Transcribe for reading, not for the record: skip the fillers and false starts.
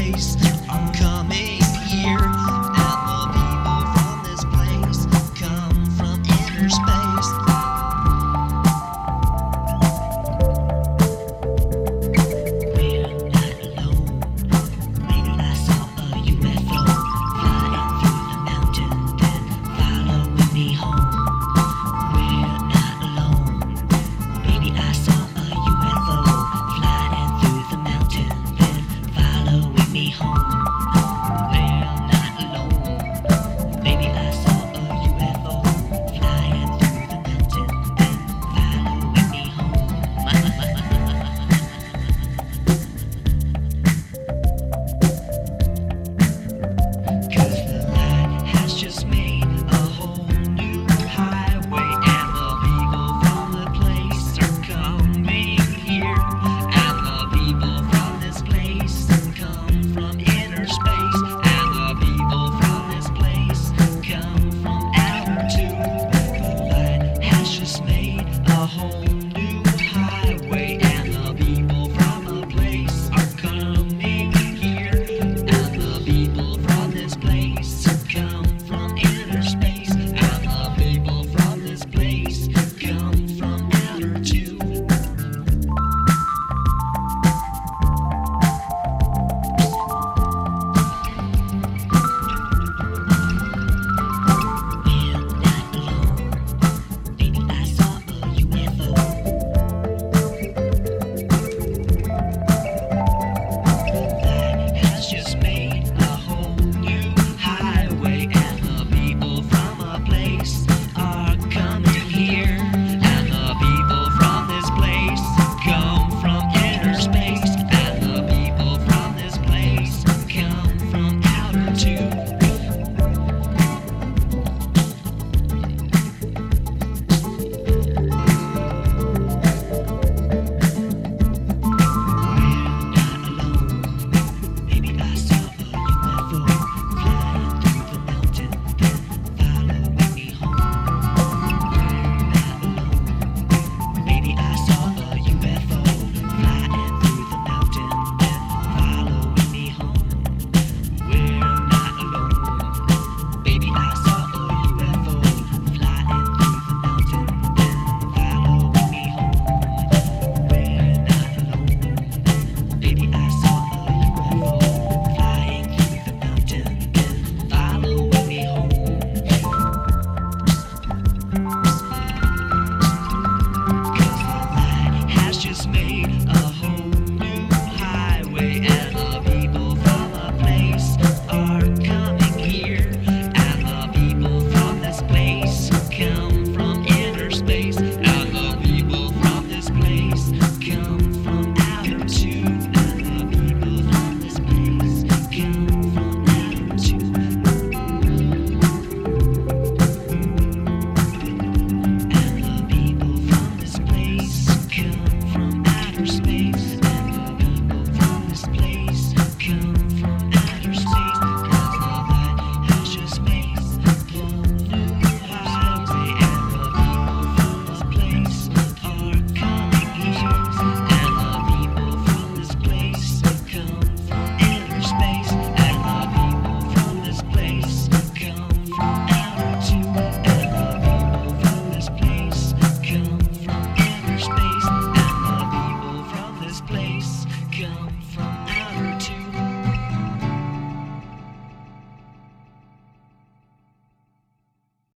space. I'm coming here, and the people from this place come from inner space. We're not alone. Maybe I saw a UFO flying through the mountain, then following me home. We're not alone. Maybe I saw a UFO flying through the mountain, then following me home.